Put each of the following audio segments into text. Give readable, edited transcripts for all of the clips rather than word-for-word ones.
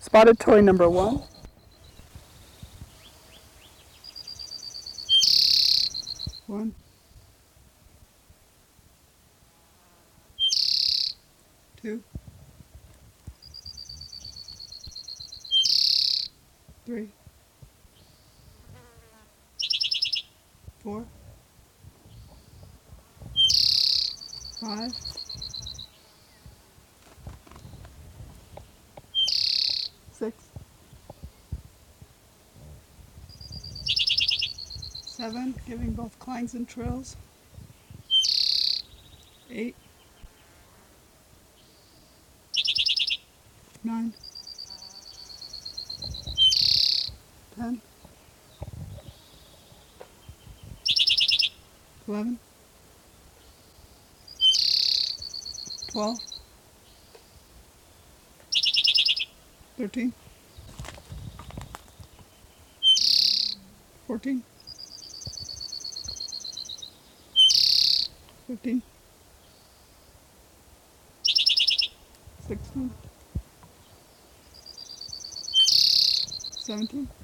Spotted toy number 1. One, two, three, four, five, six, seven, giving both clangs and trills. 8, 9, 10, 11, 12, 13, 14, 15, 16, 17,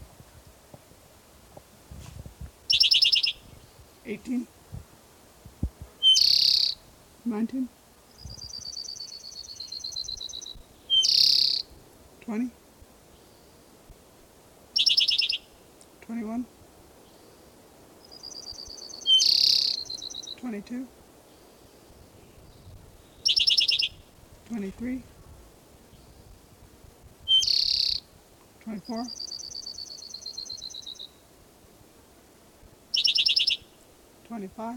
18, 19, 20, 21, 22, 23, 24, 25,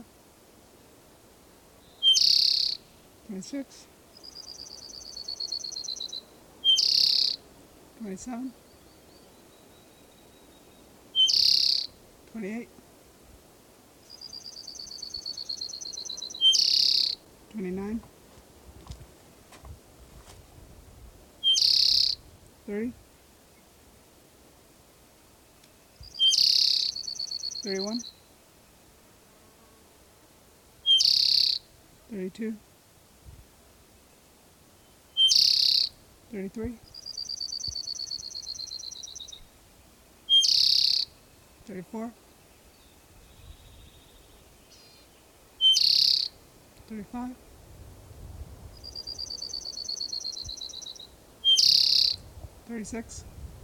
26, 27, 28, 29, 30, 31, 32, 33, 34, 35, 36,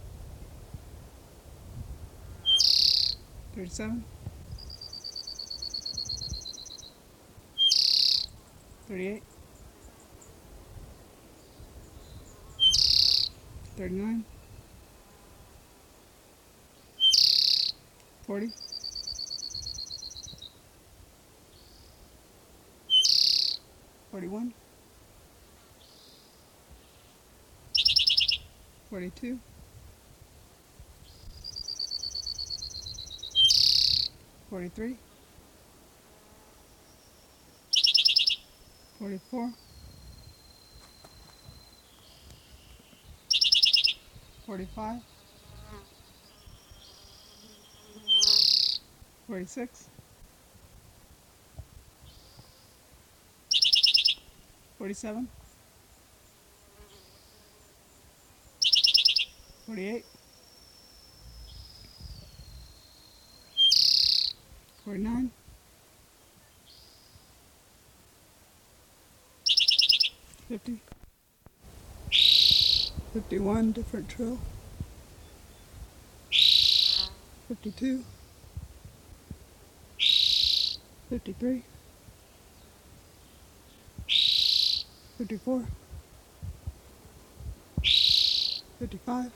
37, 38, 39, 40, 41, 42, 43, 44, 45, 46, 47, 48, 49, 50, 51, different trill, 52, 53, 54, 55,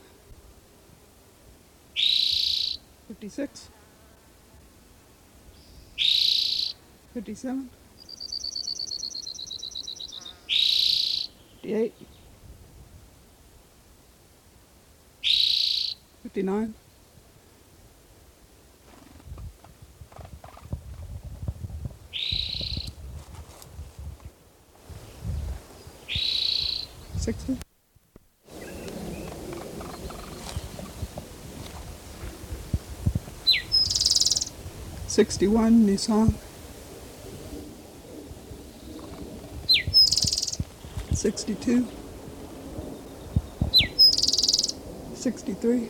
56, 57, 58, 59, 60, 61, Nissan, 62, 63,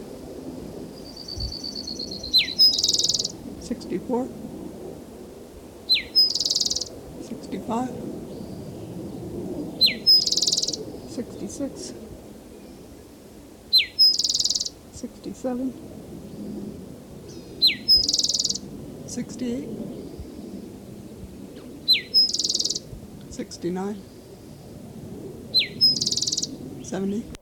64, 65, 66, 67, 68, 69, 70.